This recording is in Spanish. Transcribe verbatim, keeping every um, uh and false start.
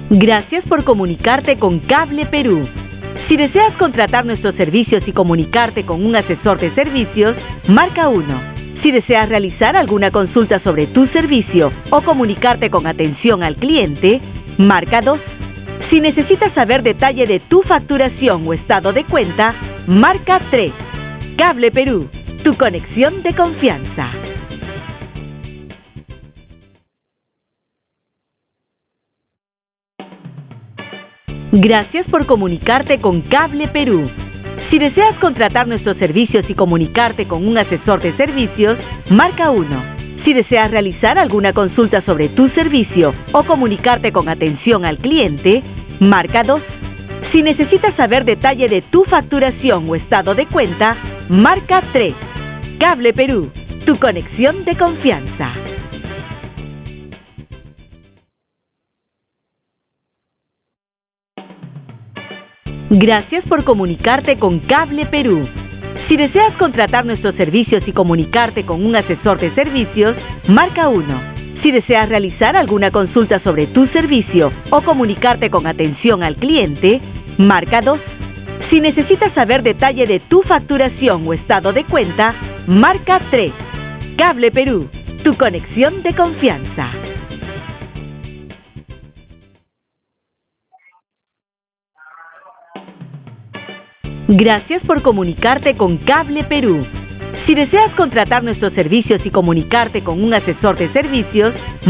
Gracias por comunicarte con Cable Perú. Si deseas contratar nuestros servicios y comunicarte con un asesor de servicios, marca uno. Si deseas realizar alguna consulta sobre tu servicio o comunicarte con atención al cliente, marca dos. Si necesitas saber detalle de tu facturación o estado de cuenta, marca tres. Cable Perú, tu conexión de confianza. Gracias por comunicarte con Cable Perú. Si deseas contratar nuestros servicios y comunicarte con un asesor de servicios, marca uno. Si deseas realizar alguna consulta sobre tu servicio o comunicarte con atención al cliente, marca dos. Si necesitas saber detalle de tu facturación o estado de cuenta, marca tres. Cable Perú, tu conexión de confianza. Gracias por comunicarte con Cable Perú. Si deseas contratar nuestros servicios y comunicarte con un asesor de servicios, marca uno. Si deseas realizar alguna consulta sobre tu servicio o comunicarte con atención al cliente, marca dos. Si necesitas saber detalle de tu facturación o estado de cuenta, marca tres. Cable Perú, tu conexión de confianza. Gracias por comunicarte con Cable Perú. Si deseas contratar nuestros servicios y comunicarte con un asesor de servicios,